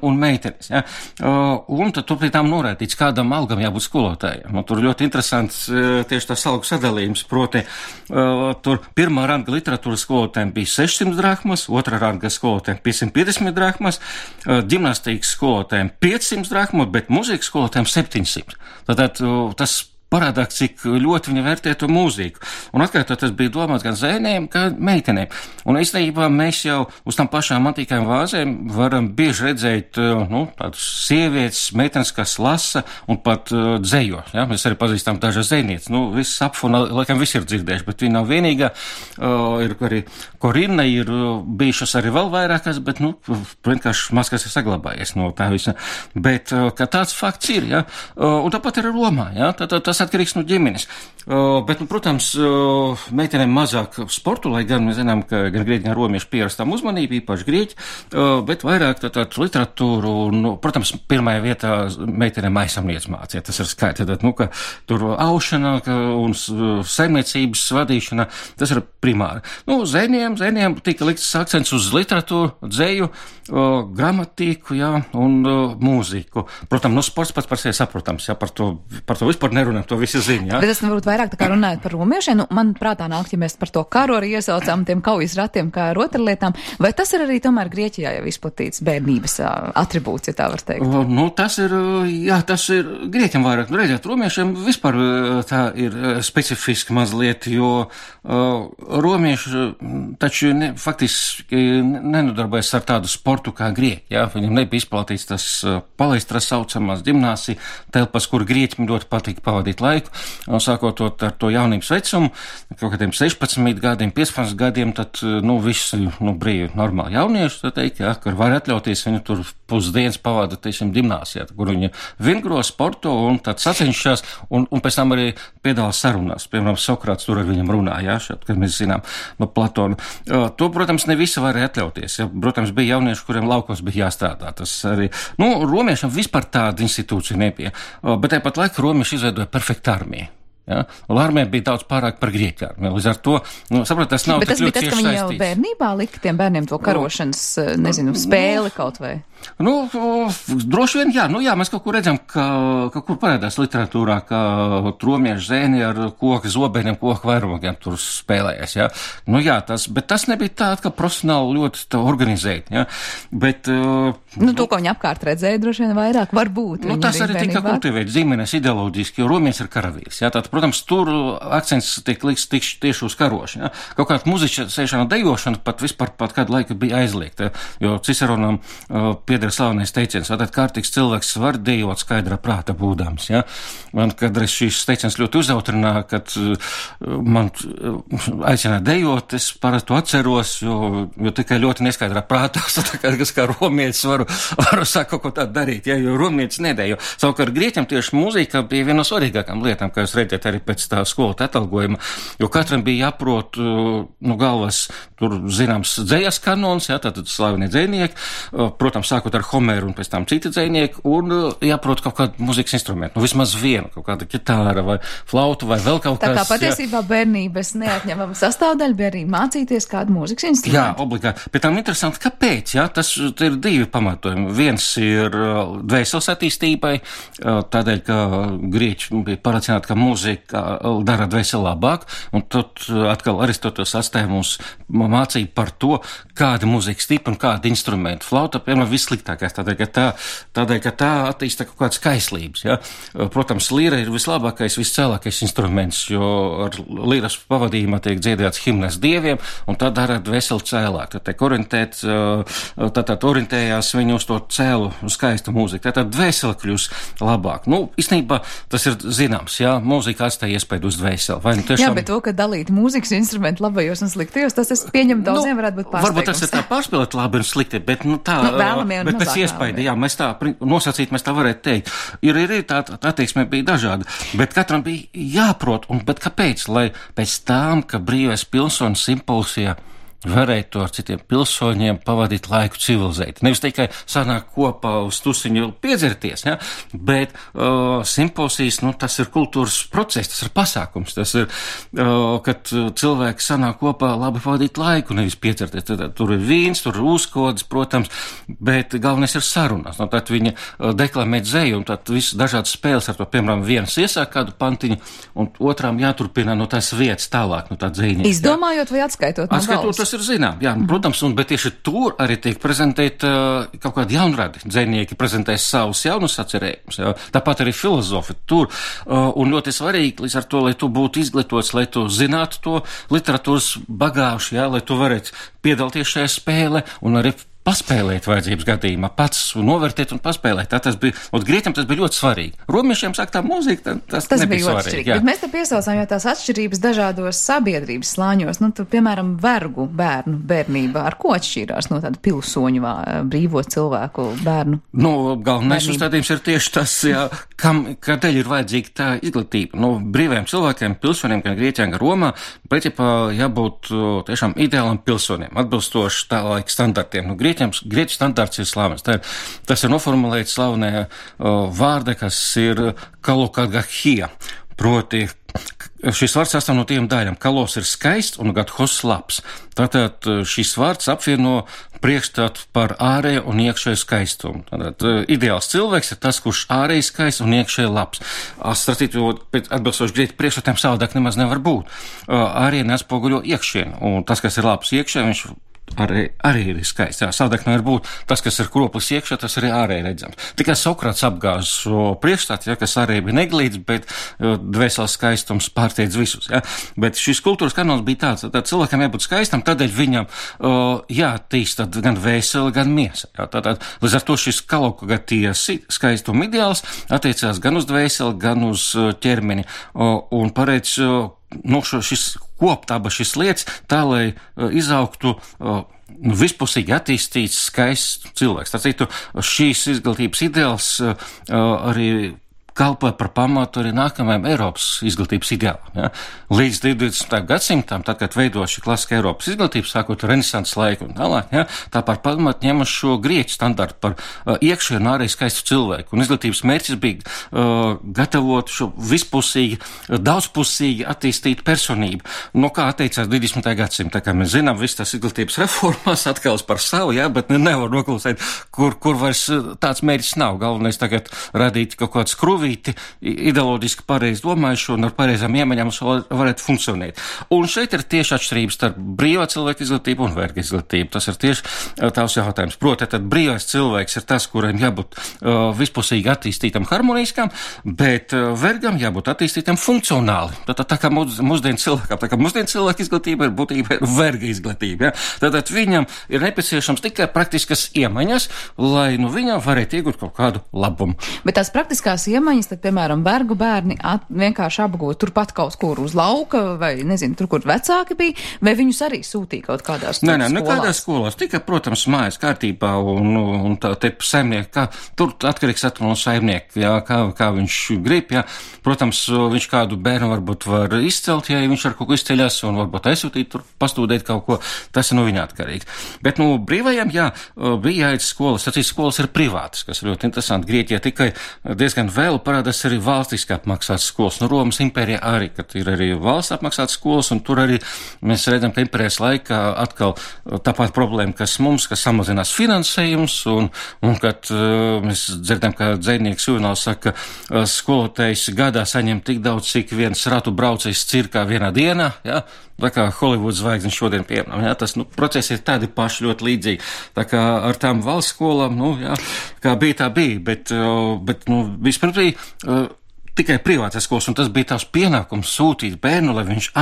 meitenes, ja. Un tad tur pie tām norādīts, kādam algam jābūt skolotājiem. Un tur ļoti interesants tieši tās algu sadalījums, proti, tur pirmā ranga literatūras skolotājiem bija 600 drahmas, otrā ranga skolotājiem 550 drahmas, ģimnastikas skolotājiem 500 drahmas, bet mūzikas skolotājiem 700. Tātad tas parādā, cik ļoti viņi vērtē to mūziku. Un atkārtot, tas bija domāts gan zēniem, gan meitenēm. Un īstenībā mēs jau uz tām pašām antīkajām vāzēm varam bieži redzēt, tādas sievietes, meitenes, kas lasa un pat dzejo. Ja? Mēs arī pazīstam dažas zēnietes. Viss apfuna, laikam visi ir dzirdējuši, bet viņa nav vienīgā. Ir arī Korina, ir bijušas arī vēl vairākas, bet, vienkārši maz kas ir saglabājies no tā visa. Bet, ka tāds fakts ir, ja? Un tāpat ir Romā, ja? Tas atkarīgs no ģimenes. Bet, protams, meitenēm mazāk sportu, lai gan mēs zinām, ka gan grieķi, gan romieši pierastām uzmanību, īpaši grieķi, bet vairāk tātad literatūru, protams, pirmajā vietā meitenēm aizsamniec mācīja, tas ir skaidrs, ka tur aušana un saimniecības vadīšana, tas ir primāri. Zēniem tika likts akcents uz literatūru, dzeju, gramatiku, jā, un mūziku. Protams, sports pats par sevi saprotams, jā, par to vispār nerunājam, to visi zina, jā. Bet es varbūt vairāk tā kā runājot par romiešiem, man prātā nāk, ja mēs par to karu arī iesaucām tiem kaujas ratiem kā rotaļlietām, vai tas ir arī tomēr Grieķijā jau izplatīts bērnības atribūts, ja tā var teikt? Tas ir Grieķiem vairāk. Redziet, romiešiem vispār tā ir specifiski mazliet, jo romieši taču faktiski nenodarbojas ar tādu sportu kā Grieķi, jā. Viņam nebija izplatīts tas palaistras saucamās gimnāsija telpas, kur Grieķim ļoti patīk pavadīt laiku, un sākot ar to jaunības vecumu, kaut kādiem 16 gadiem, 15 gadiem, tad, visi, brīvi, normāli jaunieši, tā teikt, jā, kur var atļauties, viņi tur pusdienas pavada, teiksim, gimnāsijā, kur viņi vingro, sporto un tad sacenšās, un pēc tam arī piedalās sarunās. Piemēram, Sokrāts tur ar viņam runā, jā, šeit, kad mēs zinām no Platona. To, protams, ne visi varēja atļauties, jā. Protams, bija jaunieši, kuriem laukos bija jāstrādā. Tas arī, romiešiem vispār tāda institūcija nebija, bet tāpat laikā romieši izveidoja perfektu armiju. Ja? Un armija bija daudz pārāk par grieķu armiju. Līdz ar to, saprot, tas nav tik ļoti tieši saistīts. Bet tas bija tas, ka viņi jau bērnībā lika tiem bērniem to karošanas, spēli kaut vai? Droši vien, jā. Mēs kaut kur redzam, ka kur parādās literatūrā, ka romieši zēni ar koku zobeniem, koku vairogiem tur spēlējas, jā. Bet tas nebija tā, ka profesionāli ļoti tā organizēt, jā. Bet, to, ko viņi apkārt redzēja, droši vien vairāk varbūt. Tas arī tika kultivēt zīmenes ideoloģiski, jo romieši ir karavīrs, jā. Tātad, protams, tur akcents tiek liks tieši uz karošanu, jā. Kaut kāda muzicēšana, dejošana pat vispār kādu laiku bija aizliegta, jo Ciceronam pieder slavenais teiciens, tātad kārtīgs cilvēks var dejot skaidrā prāta būdams, ja? Man kādreiz šīs teiciens ļoti uzautrināja, kad man aicināja dejot, es parasti to atceros, jo tikai ļoti neskaidrā prātā, kas kā romietis varu sākt kaut ko tādu darīt, ja? Jo romietis nedejo. Savukārt Grieķiem tieši mūzika bija viena no svarīgākām lietām, kā jūs redzat arī pēc tā skolota atalgojuma, jo katram bija jāprot galvas, tur zināms dzejas kanons, ja? Tātad slavenie dzejnieki, protams, sākot ar Homeru un pēc tam citi dzejnieki, un jāprot kaut kādu mūzikas instrumentu, vismaz vienu, kaut kāda ģitāra vai flauta vai vēl kaut kas. Tā kā patiesībā bērnības neatņemama sastāvdaļa bija arī mācīties kādu mūzikas instrumentu. Jā, obligāti. Pēc tam interesanti, kāpēc, jā, tas ir divi pamatojumi. Viens ir dvēseles attīstībai, tādēļ, ka grieķi bija pārliecināti, ka mūzika dara dvēseli labāk, un tad atkal Aristoteles atstāja mums mācību par to, kāda mūzikas tipa un kāda instrumenta. Flauta, piemēram, vissliktākais, tādēļ, ka tā attīsta kaut kādas kaislības, ja? Protams, līra ir vislabākais, viscēlākais instruments, jo ar līras pavadījumā tiek dziedāts himnas dieviem, un tā dara dvēseli cēlāk. Tad orientējās viņu uz to cēlu, skaistu mūziku. Tātad dvēseli kļūs labāk. Īstenībā tas ir zināms, jā, mūzika atstāja iespēju uz dvēseli. Jā, bet to, ka dalīt mūzikas instrumentu labajos un sliktajos, tas es pieņemu daudziem varētu būt pārsteigums. Varbūt tas ir tā pārspēlēt labi un slikti, bet bet pēc iespēja, jā, mēs tā nosacīt, mēs tā varētu teikt. Ir tā attieksme bija dažāda, bet katram bija jāprot, bet kāpēc? Lai pēc tām, ka brīvais pilsonis impulsija varētu ar citiem pilsoņiem pavadīt laiku civilizēti. Nevis tikai sanāk kopā uz tusiņu piedzerties, ja, bet simposijas, tas ir kultūras process, tas ir pasākums, tas ir, kad cilvēki sanāk kopā labi pavadīt laiku, nevis piedzerties. Tad, tur ir vīns, tur ir uzkodas, protams, bet galvenais ir sarunas. Tad viņi deklamē dzēju, un tad visas dažādas spēles ar to, piemēram, viens iesāk kādu pantiņu, un otrām jāturpina no tās vietas tālāk, no tā dzēņa. Izdomājot vai atskaitot no galvas? Tas ir zinām, jā, protams, bet tieši tur arī tiek prezentēt kaut kādi jaunradi. Dzēnieki prezentēs savus jaunus atcerējumus, jā. Tāpat arī filozofi tur. Un ļoti svarīgi, līdz ar to, lai tu būtu izglītots, lai tu zinātu to literatūras bagāžu, jā, lai tu varētu piedalīties šajā spēlē un arī paspēlēt vajadzības gadījumā, pats novērtēt un paspēlēt. Tā tas bija, un grieķiem tas bija ļoti svarīgi. Romiešiem sāk tā mūzika, tas nebija svarīgi. Bet mēs te piesaucām jau tās atšķirības dažādos sabiedrības slāņos. Tu, piemēram, vergu bērnība, ar ko atšķīrās no tāda pilsoņu brīvo cilvēku bērnu? Galvenais uzstādījums ir tieši tas, jā, kādēļ ir vajadzīga tā izglītība. Brīvajiem cilvēkiem, pilsoniem, gan Grieķijā, gan Romā, principā jābūt tiešām ideālam pilsoniem, atbilstoši tā laika standartiem. Grieķu standarts ir slavens. Tas ir noformulēts slavenajā vārda, kas ir kalokagahija. Proti, šis vārds sastāv no tiem daļām. Kalos ir skaists un gathos labs. Tātad šis vārds apvieno priekšstatu par ārēju un iekšēju skaistumu. Tātad ideāls cilvēks ir tas, kurš ārēji skaists un iekšēji labs. Atbilstoši grieķu priekšstatiem savādāk nemaz nevar būt. Ārēji neatspoguļo iekšienu, un tas, kas ir labs iekšē, viņš arī ir skaists. Savādāk nevar būt tas, kas ir kroplis iekšā, tas arī ārēji redzams. Tikai Sokrats apgāž šo priekšstatu, kas arī bija neglīts, bet dvēseles skaistums pārsteidz visus. Ja? Bet šis kultūras kanons bija tāds, tad cilvēkam jābūt skaistam, tādēļ viņam jātīst gan vēseli, gan miesa. Ja? Tātad, līdz ar to šis kalokagatījas skaistuma ideāls attiecās gan uz dvēseli, gan uz ķermeni un paredz šis kopt abas šīs lietas tā, lai izaugtu vispusīgi attīstīts skaists cilvēks. Tātad šīs izglītības ideāls arī kalpoja par pamatu arī nākamajam Eiropas izglītības ideālam. Ja? Līdz 20. gadsimtam, tad, kad veidoja šī klasiskā Eiropas izglītība, sākot Renesanses laiku un tālāk, ja? Tā par pamatu ņēma šo grieķu standartu par iekšēju un ārēju skaistu cilvēku. Un izglītības mērķis bija gatavot šo vispusīgi, daudzpusīgi attīstītu personību. Kā atteicās 20. gadsimta, kā mēs zinām, viss tas izglītības reformās atkal par savu, ja? Bet nevar noklusēt, kur vairs tāds mērķis nav. Galvenais tagad radīt kaut kāds kruvī, ideoloģiski pareizi domājuši un ar pareizām iemaņām varētu funkcionēt. Un šeit ir tieši atšķirības starp brīvā cilvēka izglītību un verga izglītību. Tas ir tieši tavs jautājums. Proti, tad brīvais cilvēks ir tas, kuram jābūt vispusīgi attīstītam harmoniskam, bet vergam jābūt attīstītam funkcionāli. Tā kā mūsdienu cilvēka izglītība ir būtībā verga izglītība. Ja? Tātad viņam ir nepieciešams tikai praktiskas iemaņas, lai viņam varētu iegūt kaut kādu labumu. Bet tās praktiskās iemaņas, tad, piemēram, vergu bērni vienkārši apgūt turpat kaut kur uz lauka, vai, nezinu, tur, kur vecāki bija, vai viņus arī sūtīja kaut kādās skolās? Nekādās skolās. Tikai, protams, mājas kārtībā un tā te saimnieki, tur atkarīgs no saimnieka, jā, kā viņš grib, jā. Protams, viņš kādu bērnu varbūt var izcelt, ja viņš ar kaut ko izceļas un varbūt aizsūtīt tur pastudēt kaut ko, tas ir no viņa atkarīgs. Bet, brīvajiem, jā, bija jāiet skolas, skolas ir privātas, kas ir ļoti interesanti. Grieķijā tikai diezgan vēl parādās arī valstiski apmaksātas skolas. Romas impērija arī, kad ir arī valsts apmaksātas skolas, un tur arī mēs redzam, ka impērijas laikā atkal tāpat problēma, kas mums, kas samazinās finansējums, un kad mēs dzirdam, ka dzejnieks Juvenāls saka, skolotājs gadā saņem tik daudz, cik viens ratu braucējs cirkā vienā dienā, ja? Tā kā Holivuds zvaigznes šodien piemēram, ja? Tas, procesi ir tādi paši ļoti līdzīgi. Tā kā ar tām valsts skolām, jā, kā bija, tā bija, bet vispirms bija tikai privātās skolas, un tas bija tās pienākums sūtīt bērnu, lai viņš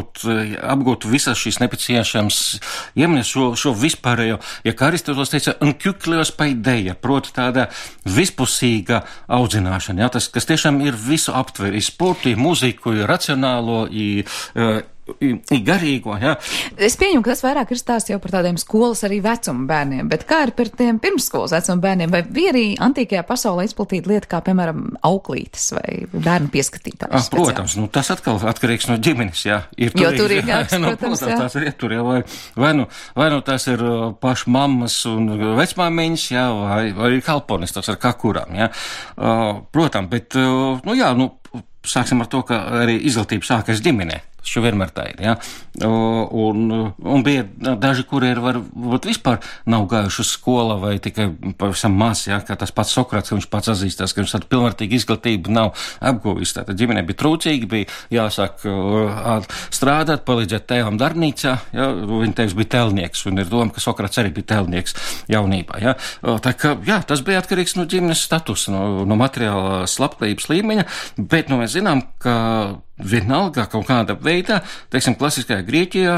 apgūtu visas šīs nepieciešams iemaņas, šo vispārējo, kā Aristoteles teica, enkyklios paideia, proti tāda vispusīga audzināšana, ja? Tas, kas tiešām ir visu aptver, ir sportu, ir muziku, ir racionālo, ir garīgo, jā. Es pieņemu, ka tas vairāk ir stāsts jau par tādiem skolas arī vecuma bērniem, bet kā ir par tiem pirmsskolas vecuma bērniem, vai bija arī antīkajā pasaulē izplatīta lieta kā, piemēram, auklītes vai bērnu pieskatītājs? Protams, tas atkal atkarīgs no ģimenes, jā. Ir turīgāks, protams, jā. Tās ir ietur, jā, vai nu tās ir paši mammas un vecmāmiņas, jā, vai kalponis, tas ar kakurām, jā. Protams, bet, sāksim ar to, ka arī izglītība sākas ģimenē. Šo vienmēr tā ir, jā. Un bija daži, kuri varbūt vispār nav gājuši uz skolu vai tikai pavisam maz, jā, kā tas pats Sokrats, ka viņš pats atzīstās, ka viņš tādu pilnvērtīgu izglītību nav apguvis. Tātad ģimenē bija trūcīgi, bija jāsāk strādāt, palīdzēt tēvam darbnīcā, jā, viņa tēvs bija telnieks, un ir doma, ka Sokrats arī bija telnieks jaunībā, jā. Tā kā, jā, tas bija atkarīgs no ģimenes statusa, no materiālās labklājības līmeņa, bet, mēs zinām, ka vienalga kaut kāda veidā, teiksim, klasiskajā Grieķijā,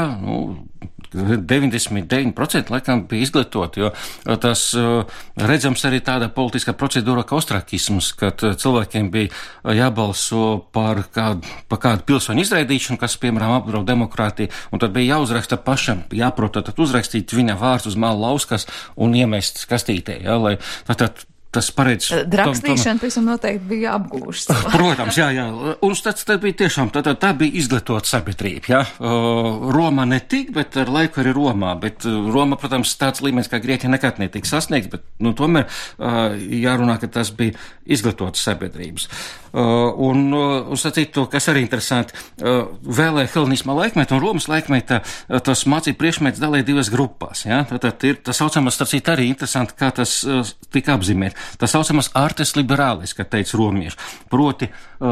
99% laikam bija izglītoti, jo tas redzams arī tāda politiskā procedūra kā ostrakisms, kad cilvēkiem bija jābalso par kādu pilsoņu izraidīšanu, kas, piemēram, apdraud demokrātiju, un tad bija jāuzraksta pašam, jāprot tad uzrakstīt viņa vārds uz māla lauskas un iemest kastītē, jā, lai tātad tas paredz... Rakstīšana, piemēram, noteikti bija apgūšas. Protams, jā. Un tas bija tiešām, tā bija izglītota sabiedrība, jā. Roma netik, bet ar laiku arī Romā. Bet Roma, protams, tāds līmenis kā Grieķija nekad netika sasniegts, bet, tomēr jārunā, ka tas bija izglītotas sabiedrības. Un sacīt to, kas arī interesanti, vēlēja helenisma laikmetā un Romas laikmetā tas mācību priekšmets dalīja divas grupās, jā. Tātad ir tas saucamās, starpcīt arī interesanti, kā tas tika apzīmēt. Tas saucamās artes liberālis, kā teica romieši, proti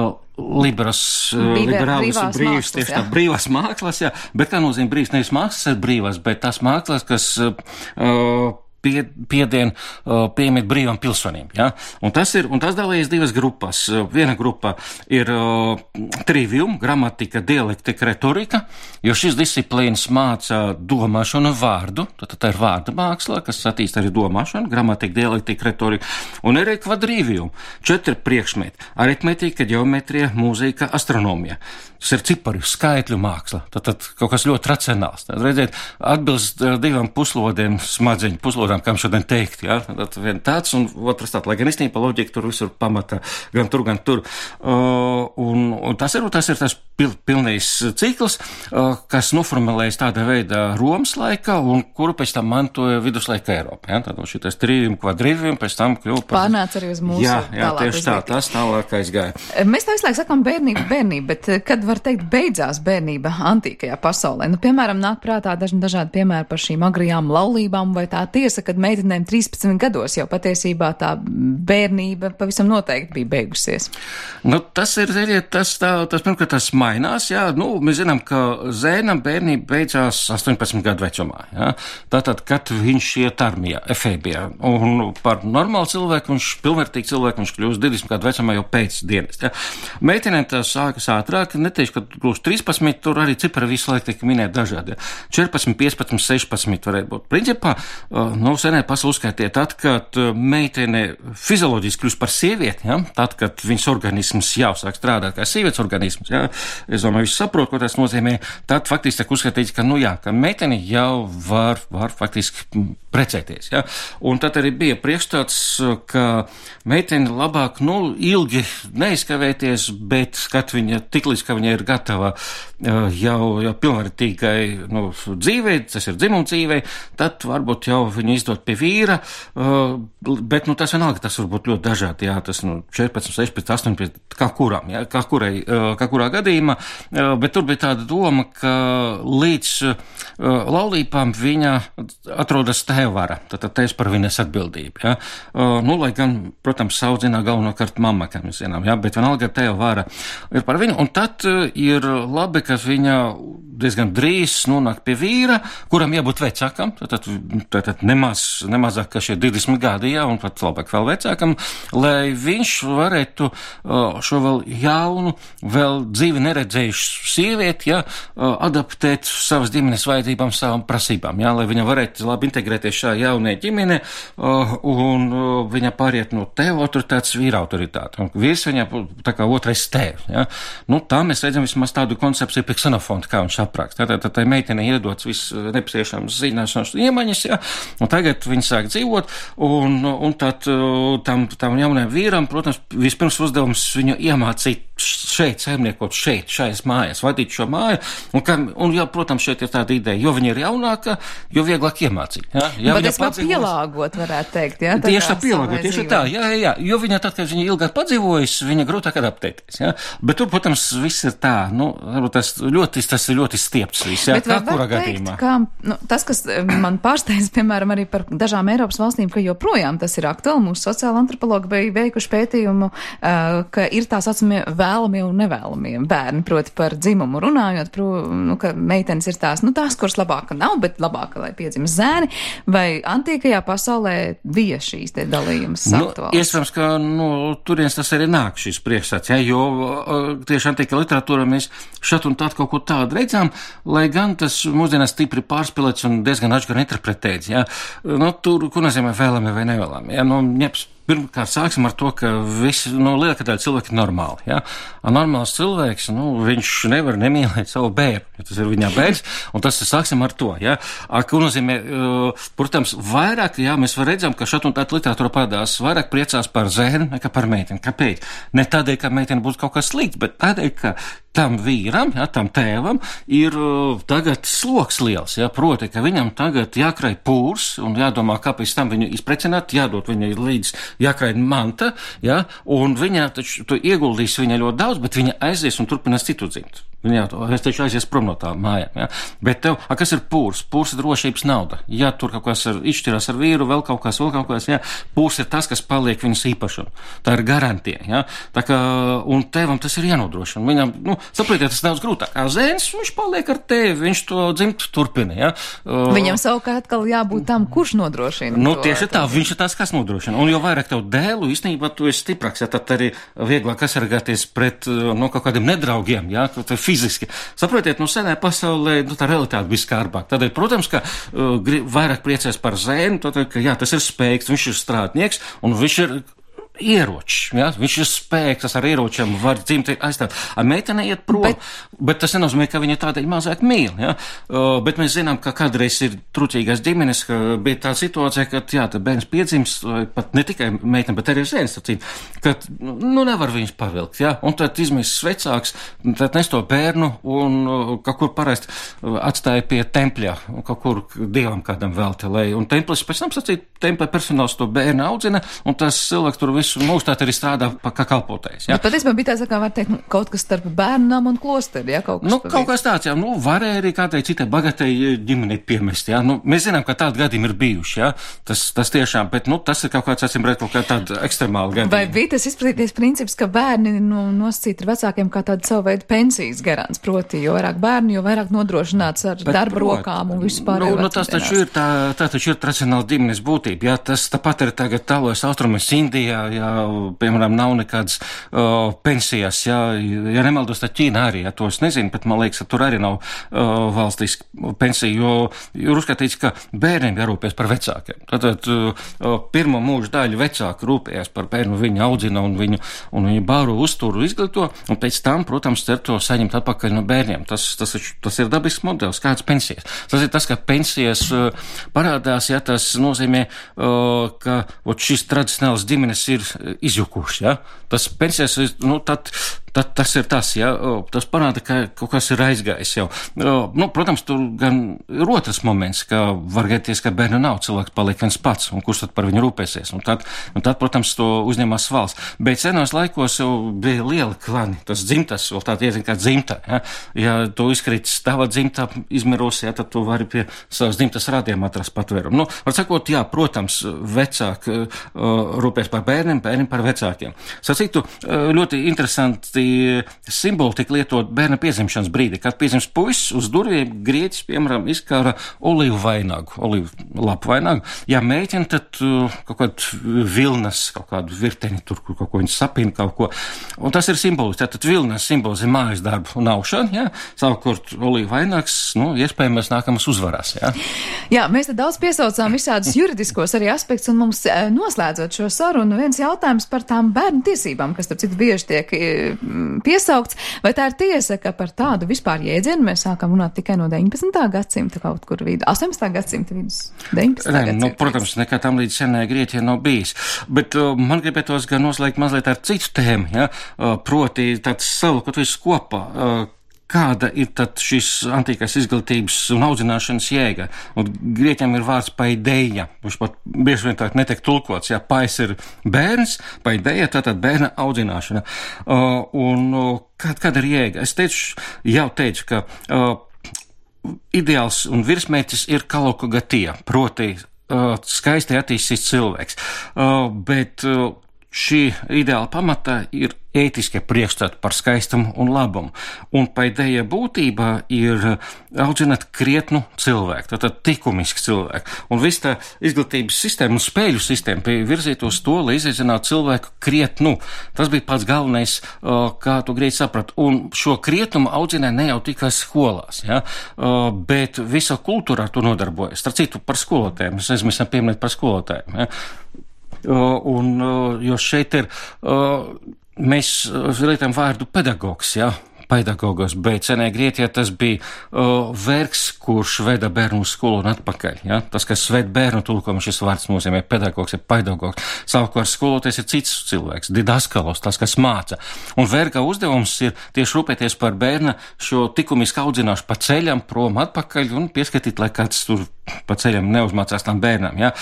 liberālis un brīvs, tieši tā, brīvās mākslas, jā, bet kā nozīmē brīvs, nevis mākslas ir brīvās, bet tās mākslas, kas piemīt brīvam pilsonim, ja? Un tas dalījies divas grupas. Viena grupa ir trivium, gramatika, dialektika, retorika, jo šis disciplīnas māca domāšanu vārdu, tad tā ir vārda māksla, kas attīst arī domāšanu, gramatika, dialektika, retorika, un arī kvadrivium, 4 priekšmeti, aritmetika, ģeometrija, mūzika, astronomija. Tas ir ciparu, skaitļu māksla, tad kaut kas ļoti racionāls. Tad, redziet, atbilst 2 puslodēm smadzeņu, puslodām, kam šodien teikt, jā, tad vien tāds un otrs tāds, lai gan īstenībā loģika tur visur pamata, gan tur. Un tas ir tas pilnīgs cikls, kas noformulējas tādā veidā Romas laikā un kuru pēc tam mantoja viduslaika Eiropa, jā, tad šitais trivium, kvadrivium, pēc tam kļuva par... Pārnāca arī uz mūsu jā, tieši tā, tas tālāk aizgāja. Mēs tā visu laiku sakām bērnība, bet kad var teikt beidzās bērnība antīkajā pasaulē? Piemēram, nāk prātā dažādi piemēri par šīm agrajām laulībām, vai tā tiesa, kad meitenēm 13 gados jau patiesībā tā bērnība pavisam noteikti bija beigusies? Tas ir, pirmkārt, tas mainās, jā, mēs zinām, ka Zēnam bērnība beidzās 18 gadu vecumā, jā, tātad, kad viņš iet armijā, Efēbijā, un par normālu cilvēku, pilnvērtīgu cilvēku, viņš kļūst 20 gadu vecumā jau pēc dienas, jā. Meitenēm tas sākas ātrāk, neteikšu, ka kļūst 13, tur arī cipari visu laiku tiek minēt dažādi, jā. 14, 15, 16 varētu būt. Principā, senē pasaulē uzskaitīja tad, kad meitene fizioloģiski kļūst par sievieti, ja? Tad, kad viņas organisms jau sāk strādāt kā sievietes organisms, ja? Es domāju, viņš saprot, ko tas nozīmē, tad faktiski tiek uzskatīts, ka meitene jau var faktiski precēties, ja? Un tad arī bija priekšstats, ka meitene labāk, ilgi neizkavēties, bet, kad viņa tiklīdz, ka viņa ir gatava jau pilnvērtīgai dzīvei, tas ir dzimuma dzīvei, tad varbūt jau viņu izdot pie vīra, bet tas vienalga, tas var būt ļoti dažādi, jā, tas 14, 16, 18, kā kurā gadījumā, bet tur bija tāda doma, ka līdz laulībām viņa atrodas tēvvara, tad tēvs par viņas atbildību, jā. Lai gan, protams, saudzinā galvenokārt mamma, kā mēs zinām, jā, bet vienalga tēvvara ir par viņu, un tad ir labi, ka viņa diezgan drīz nonāk pie vīra, kuram jābūt vecākam, tātad nemazāk, ka šie 20 gadi, jā, un pat labāk vēl vecākam, lai viņš varētu šo vēl jaunu, vēl dzīvi neredzējušu sievieti, ja, adaptēt savas ģimenes vajadzībām, savām prasībām, ja, lai viņa varētu labi integrēties šajā jaunajā ģimenē, un viņa pāriet no tēva autoritātes vīra autoritāte. Un vīrs viņa tā kā otrais tēvs, ja. Nu, tā mēs redzam vismaz tādu koncepciju pie Ksenofonta, kā viņš apraksta. Tad meitene iedots viss nepieciešams zināšanas iemaņas, ja, un tagad viņi sāk dzīvot, un tad tam jaunajam vīram, protams, vispirms uzdevums viņu iemācīt šeit saimniekot, šais mājās, vadīt šo māju, un jau, protams, šeit ir tāda ideja, jo viņa ir jaunāka, jo vieglāk iemācīt. Ja, bet es pielāgot, varētu teikt, ja? Tieši tā pielāgot, tieši tā, jā, jo viņa tad, kad viņa ilgāk padzīvojas, viņa grūtāk adaptēties, ja? Bet tur, protams, viss ir tā, tas ir ļoti stiepts viss, ja? Kā kurā gadījumā. Ka, tas, kas man pārsteidz, piemēram, arī par dažām Eiropas valstīm, ka joprojām tas ir aktuāli, mūsu sociāla antropologi bija veikuši pētījumu, ka ir tā saucamie vēlamie un nevēlamie bērni, proti par dzimumu runājot, ka meitenes ir tās, kuras labāka nav, bet labāka, lai piedzimst zēni, vai antīkajā pasaulē bija šīs te dalījums aktuāls? Iespējams, ka turienes tas arī nāk šīs priekšstats, ja, jo tieši antīkā literatūra mēs šat un tād kaut ko tādu redzām, lai gan tas mūsdienās stipri pārspilēts un diezgan atšķirīgi interpretēts, ja. Tur, ko nozīmē vēlamie vai nevēlamie, ja, pirmkārt, sāksim ar to, ka visi, lielākā daļa cilvēki ir normāli, ja? Normāls cilvēks, viņš nevar nemīlēt savu bērnu, ja tas ir viņa bērns, un tas sāksim ar to, ja? Ko nozīmē, protams, vairāk, ja, mēs redzam, ka šat un tāda literatūra parādās, vairāk priecās par zēnu nekā par meiteni. Kāpēc? Ne tādēļ, ka meiteni būtu kaut kas slikts, bet tādēļ, ka tam vīram, ja, tam tēvam ir tagad sloks liels, ja, proti, ka viņam tagad jākrāj pūrs un jādomā, kāpēc tam viņu izprecināt, jādod viņai līdz jākrāj manta, ja, un viņa taču ieguldīs viņa ļoti daudz, bet viņa aizies un turpinās citu dzimt. Es taču aizies prom no tā mājām, ja. Bet tev, kas ir pūrs? Pūrs ir drošības nauda. Ja tur kaut kas izšķirās ar vīru, vēl kaut kas, ja. Pūrs ir tas, kas paliek viņas īpašumu. Tā ir garantija, ja. Tā kā, un tevam tas ir jānodrošina. Viņam, saprotiet, tas daudz grūtāk. Zēns, viņš paliek ar tevi, viņš to dzimt turpina, ja. Viņam savukārt atkal jābūt tam, kurš nodrošina. Tieši tā, viņš ir tas, kas nodrošina. Un jo vairāk tev dēlu, īstenībā tu esi stiprāks, ja, tad arī vieglāk aizsargāties pret, kaut kādiem nedraugiem, ja, fiziski. Saprotiet, senā pasaulē, tā realitāte bija skarbāk. Tādēļ, protams, ka vairāk priecēs par zēnu, tādēļ, ka, jā, tas ir spēks, viņš ir strādnieks, un viņš ir ieroči, ja? Viņš ir spēks, tas ar ieročiem var dzimt aizstāt. Meitene iet prom, bet tas nenozīmē, ka viņa tādēļ mazāk mīl, ja? Bet mēs zinām, ka kādreiz ir trūcīgās ģimenes, ka bija tā situācija, ka, jā, tad bērns piedzims, pat ne tikai meitene, bet arī zēns, kad, nevar viņus pavilkt, ja? Un tad izmisis vecāks, tad nes to bērnu un kaut kur parasti atstāja pie tempļa, kaut kur dievam kādam velti, un templis pēc tam sacīt, tempļa personāls to bērnu audzina, un tas cilvēks tur visu mūžtāt arī strādā kā kalpotājs. Ja? Bet patiesībā bija tāds, kā var teikt, kaut kas starp bērnam un klosteri, ja? Kaut kas tāds, jā, varēja arī kādai citai bagatei ģimenei piemest, jā. Mēs zinām, ka tādi gadījumi ir bijuši, jā. Tas tiešām, bet, tas ir kaut kāds, acīm redzot, kaut kā tāda ekstremāla gadījuma. Vai bija tas izplatīties princips, ka bērni nosacīti ar vecākiem kā tāda savu veidu pensijas garants, proti, jo vairāk bērni, jo vairāk nodrošināts ar darba rokām un vispār. Tas taču ir tā taču ir tradicionāla ģimenes būtība, jā. Tas tāpat arī tagad tālojas Austrumas Indijā, ja, piemēram, nav nekādas pensijas, ja nemaldos, tad Ķīna arī, ja, to es nezinu, bet man liekas, ka tur arī nav valstiska pensija, jo ir uzskatīts, ka bērniem jārūpēs par vecākiem. Tātad pirmo mūžu daļu vecāki rūpējas par bērnu, viņu audzina un viņu bāro, uzturu, izglīto, un pēc tam, protams, cer to saņemt atpakaļ no bērniem. Tas ir dabisks modelis, kāds pensijas. Tas ir tas, ka pensijas parādās, ja tas nozīmē, ka šis tradicionāls ģimenes ir izjukuši, ja? Tas pensijas, tas ir tas, ja? Tas parāda, ka kaut kas ir aizgājis jau. Protams, tur gan ir otrs moments, ka var gadīties, ka bērnu nav, cilvēks paliek viens pats, un kurš tad par viņu rūpēsies. Un tad, protams, to uzņemās valsts. Bet senos laikos jau bija liela klani, tas dzimtas, vēl tā iezina kā dzimta, ja? Ja tu izkrītis tava dzimta izmiros, ja, tad tu vari pie savas dzimtas rādiem atrast patvērumu. Var sakot, jā, protams, vecāki rūpēs par bērniem par vecākiem. Sacītu, ļoti interesanti simboli tika lietot bērna piedzimšanas brīdī. Kad piedzimst puisis, uz durvīm grieķis, piemēram, izkāra olīvu vainagu, olīvu lapu vainagu. Ja meitene, tad kaut kādu vilnas, kaut kādu virteni tur, kur kaut ko viņi sapina, kaut ko. Un tas ir simbolis. Tātad vilnas simbolizē mājas darbu un aušanu, jā. Savukārt olīvu vainags, iespējams nākamas uzvarās, jā. Jā, mēs te daudz piesaucām visādus juridiskos arī aspektus, un mums noslēdzot šo sarunu, viens jautājums par tām bērnu tiesībām, kas starp citu bieži tiek piesaukts. Vai tā ir tiesa, ka par tādu vispār jēdzienu mēs sākam runāt tikai no 19. gadsimta kaut kur vidu, 18. gadsimta vidus, 19. gadsimta? Protams, nekā tam līdz senai Grieķijai nav bijis. Bet man gribētos gan noslēgt mazliet ar citu tēmu, ja? Proti tāds salikot visu kopā. Kāda ir tad šis antīkais izglītības un audzināšanas jēga? Un grieķiem ir vārds paideja, viņš pat bieži vien tā netiek tulkots, ja pais ir bērns, paideja, tātad bērna audzināšana. Kāda ir jēga? Es jau teicu, ka ideāls un virsmērķis ir kalokogatija, proti skaisti attīstīts cilvēks, bet šī ideāla pamata ir ētiskie priekšstati par skaistumu un labumu. Un paideja būtībā ir audzināt krietnu cilvēku, tātad tikumisku cilvēku. Un viss tā izglītības sistēma un spēļu sistēma bija virzīta uz to, lai izaicinātu cilvēku krietnu. Tas bija pats galvenais, kā to grieķi saprat. Un šo krietnumu audzināja ne jau tikai skolās, ja, bet visa kultūra ar to nodarbojas. Starp citu par skolotājiem. Mēs esam pieminēt par skolotājiem. Ja. Jo šeit ir, mēs lietojam vārdu pedagogs, ja, pedagogos, bet senē Grieķijā tas bija vergs, kurš veda bērnu uz skolu un atpakaļ, ja. Tas, kas ved bērnu tulkojumu, šis vārds nozīmē pedagogs, ja pedagogs. Savukārt skoloties ir cits cilvēks, didaskalos, tas, kas māca. Un verga uzdevums ir tieši rūpēties par bērna šo likumisku audzināšanu pa ceļam, prom atpakaļ un pieskatīt, lai kāds tur pa ceļam neuzmācās tam bērnam, ja.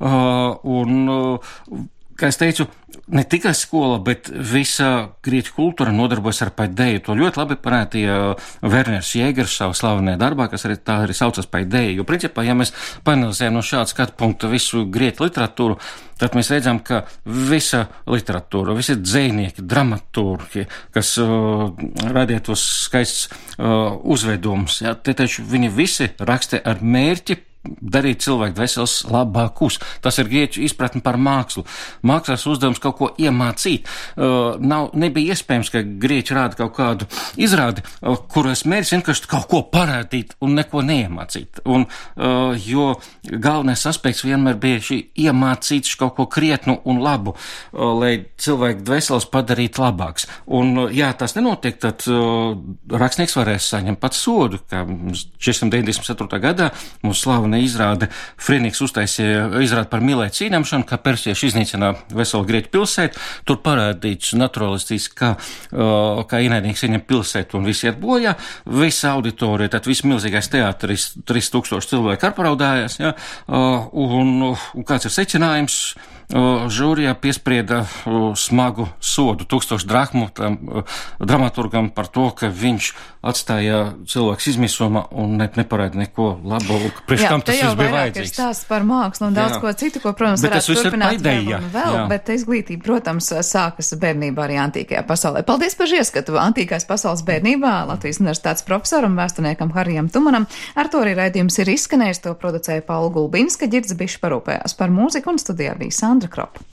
Kā es teicu, ne tikai skola, bet visa grieķu kultūra nodarbojas ar paideju. To ļoti labi parādīja Werners Jēgers savā slavenajā darbā, kas arī tā arī saucas paideju. Jo, principā, ja mēs panalizējam no šāda skatu punkta visu grieķu literatūru, tad mēs redzam, ka visa literatūra, visi dzejnieki, dramaturgi, kas radīja tos skaists uzvedumus, ja, te taču viņi visi raksta ar mērķi darīt cilvēku dvēseles labākus. Tas ir grieķu izpratni par mākslu. Mākslas uzdevums kaut ko iemācīt. Nebija iespējams, ka grieķi rāda kaut kādu izrādi, kuras mērķis vienkārši kaut ko parādīt un neko neiemācīt. Jo galvenais aspekts vienmēr bija šī iemācīt kaut ko krietnu un labu, lai cilvēku dvēseles padarītu labāks. Un, ja tas nenotiek, tad rakstnieks varēs saņemt pats sodu, kā 494. gadā mūsu slavena izrāde Frieniks uztaisīja izrādi par Milētu cīņamšanu, kā persieši iznīcina veselu Grieķu pilsētu. Tur parādīts naturalistiski, kā ienaidnieks ieņem pilsētu un visi iet bojā. Visa auditorija, tad viss milzīgais teātris, 3000 cilvēku arparaudājās, ja, un kāds ir secinājums? Žūrijā piesprieda smagu sodu 1000 drachmu tam dramaturgam par to, ka viņš atstāja cilvēks izmisumā un neparāda neko labu, priekš kam tas viss bija vajadzīgs. Jā, te jau vairāk ir stāsts par mākslu un daudz ko citu, ko, protams, varētu turpināt vēl, bet izglītība, protams, sākas bērnībā arī antīkajā pasaulē. Paldies par ieskatu antīkās pasaules bērnībā Latvijas universitātes profesoram, vēsturniekam Harijam Tumanam. Ar to arī raidījums ir izskanējis, to producēja Paula Gulbinska, Ģirds Bišs parūpējās par mūziku un studijā bija Sandra Kropa.